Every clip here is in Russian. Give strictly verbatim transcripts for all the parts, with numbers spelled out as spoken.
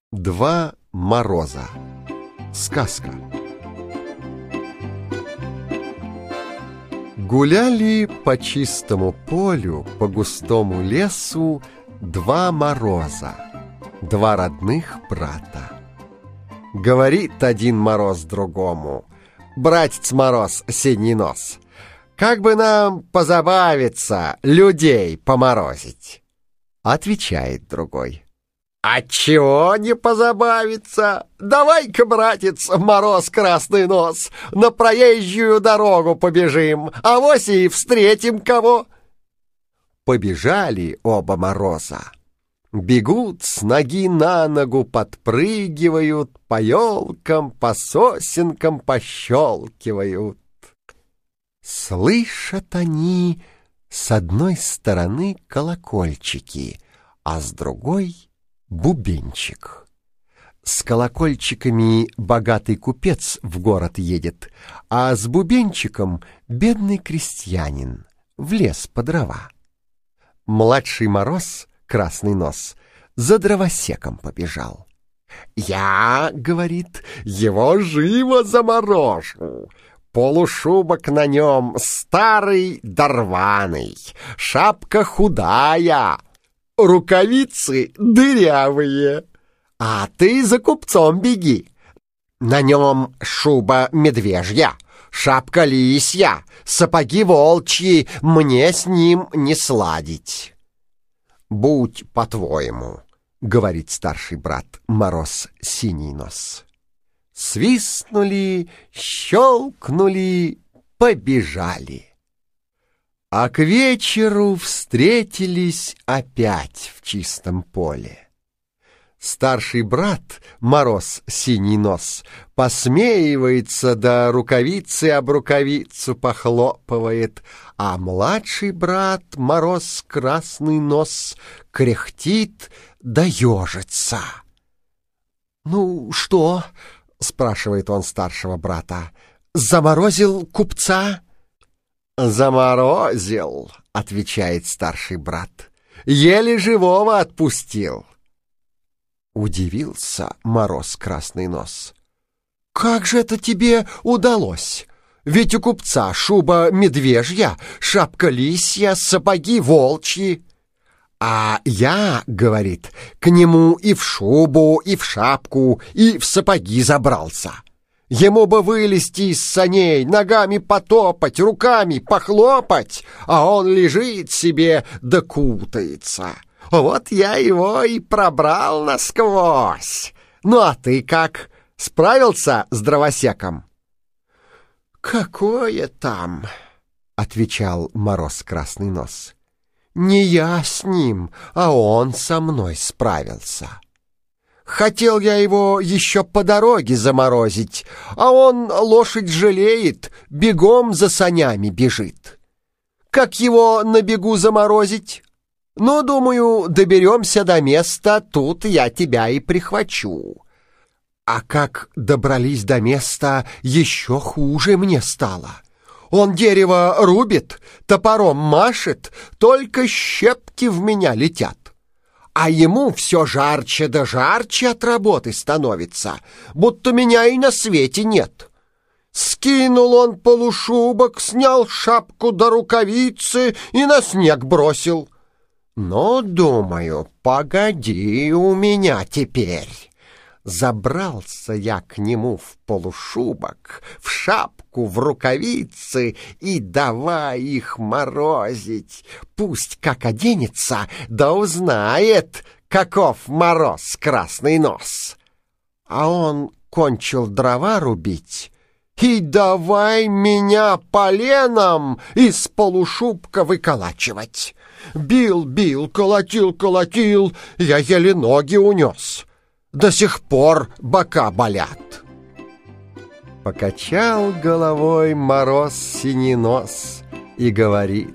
Два мороза. Сказка. Гуляли по чистому полю, по густому лесу два мороза, два родных брата. Говорит один мороз другому: «Братец Мороз, синий нос, как бы нам позабавиться, людей поморозить?» Отвечает другой: «А чего не позабавиться? Давай-ка, братец Мороз красный нос, на проезжую дорогу побежим, авось и встретим кого». Побежали оба мороза. Бегут с ноги на ногу, подпрыгивают, по елкам, по сосенкам пощелкивают. Слышат они с одной стороны колокольчики, а с другой — бубенчик. С колокольчиками богатый купец в город едет, а с бубенчиком бедный крестьянин в лес по дрова. Младший Мороз, красный нос, за дровосеком побежал. «Я, — говорит, — его живо заморожу. Полушубок на нем старый да рваный, шапка худая, рукавицы дырявые. А ты за купцом беги. На нем шуба медвежья, шапка лисья, сапоги волчьи, мне с ним не сладить». «Будь по-твоему, — говорит старший брат Мороз синий нос». Свистнули, щелкнули, побежали. А к вечеру встретились опять в чистом поле. Старший брат Мороз синий нос посмеивается, да рукавицы об рукавицу похлопывает, а младший брат Мороз красный нос кряхтит да ежится. «Ну что?» — спрашивает он старшего брата. «Заморозил купца?» «Заморозил, — отвечает старший брат, — еле живого отпустил». Удивился Мороз красный нос. «Как же это тебе удалось? Ведь у купца шуба медвежья, шапка лисья, сапоги волчьи». «А я, — говорит, — к нему и в шубу, и в шапку, и в сапоги забрался. Ему бы вылезти из саней, ногами потопать, руками похлопать, а он лежит себе да кутается. Вот я его и пробрал насквозь. Ну а ты как, справился с дровосеком?» «Какое там? — отвечал Мороз красный нос. — Не я с ним, а он со мной справился. Хотел я его еще по дороге заморозить, а он лошадь жалеет, бегом за санями бежит. Как его на бегу заморозить? Ну, думаю, доберемся до места, тут я тебя и прихвачу». А как добрались до места, еще хуже мне стало. Он дерево рубит, топором машет, только щепки в меня летят. А ему все жарче да жарче от работы становится, будто меня и на свете нет. Скинул он полушубок, снял шапку до рукавицы и на снег бросил. «Ну, думаю, погоди у меня теперь». Забрался я к нему в полушубок, в шапку, в рукавицы и давай их морозить. Пусть как оденется, да узнает, каков Мороз красный нос. А он кончил дрова рубить и давай меня поленом из полушубка выколачивать. Бил, бил, колотил, колотил, я еле ноги унес. До сих пор бока болят. Покачал головой Мороз синий нос и говорит: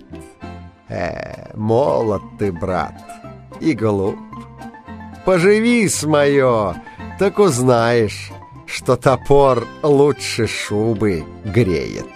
«Э, молод ты, брат, и глуп. Поживи с мое, так узнаешь, что топор лучше шубы греет».